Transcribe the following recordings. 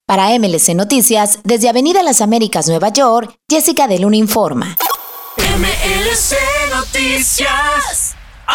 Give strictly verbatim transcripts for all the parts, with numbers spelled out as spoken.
Para M L C Noticias, desde Avenida Las Américas, Nueva York, Jessica de Luna informa. M L C Noticias,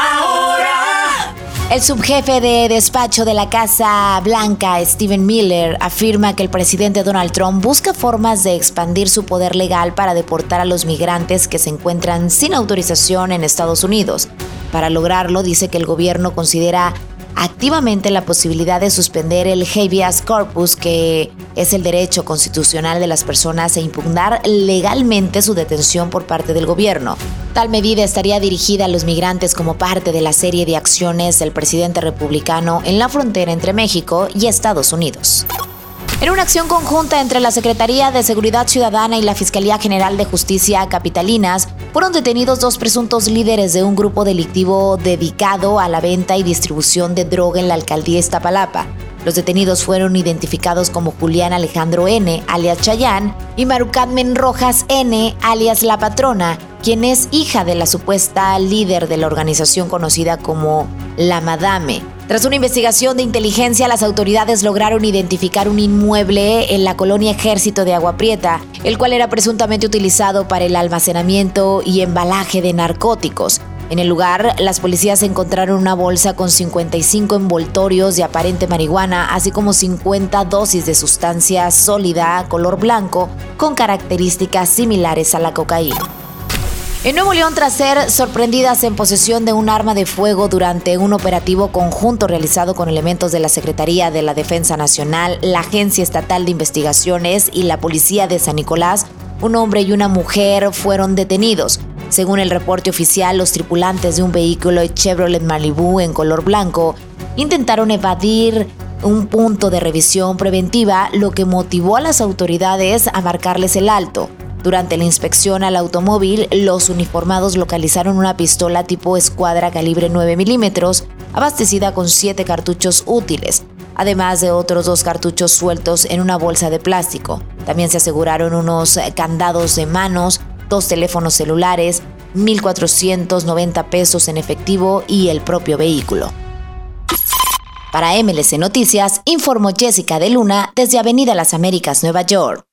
ahora. El subjefe de despacho de la Casa Blanca, Stephen Miller, afirma que el presidente Donald Trump busca formas de expandir su poder legal para deportar a los migrantes que se encuentran sin autorización en Estados Unidos. Para lograrlo, dice que el gobierno considera activamente la posibilidad de suspender el habeas corpus, que es el derecho constitucional de las personas, e impugnar legalmente su detención por parte del gobierno. Tal medida estaría dirigida a los migrantes como parte de la serie de acciones del presidente republicano en la frontera entre México y Estados Unidos. En una acción conjunta entre la Secretaría de Seguridad Ciudadana y la Fiscalía General de Justicia capitalinas, fueron detenidos dos presuntos líderes de un grupo delictivo dedicado a la venta y distribución de droga en la alcaldía Iztapalapa. Los detenidos fueron identificados como Julián Alejandro N., alias Chayán, y Marucadmen Rojas N., alias La Patrona, quien es hija de la supuesta líder de la organización conocida como La Madame. Tras una investigación de inteligencia, las autoridades lograron identificar un inmueble en la colonia Ejército de Agua Prieta, el cual era presuntamente utilizado para el almacenamiento y embalaje de narcóticos. En el lugar, las policías encontraron una bolsa con cincuenta y cinco envoltorios de aparente marihuana, así como cincuenta dosis de sustancia sólida color blanco con características similares a la cocaína. En Nuevo León, tras ser sorprendidas en posesión de un arma de fuego durante un operativo conjunto realizado con elementos de la Secretaría de la Defensa Nacional, la Agencia Estatal de Investigaciones y la Policía de San Nicolás, un hombre y una mujer fueron detenidos. Según el reporte oficial, los tripulantes de un vehículo Chevrolet Malibu en color blanco intentaron evadir un punto de revisión preventiva, lo que motivó a las autoridades a marcarles el alto. Durante la inspección al automóvil, los uniformados localizaron una pistola tipo escuadra calibre nueve milímetros, abastecida con siete cartuchos útiles, además de otros dos cartuchos sueltos en una bolsa de plástico. También se aseguraron unos candados de manos, dos teléfonos celulares, mil cuatrocientos noventa pesos en efectivo y el propio vehículo. Para M L C Noticias, informó Jessica de Luna desde Avenida Las Américas, Nueva York.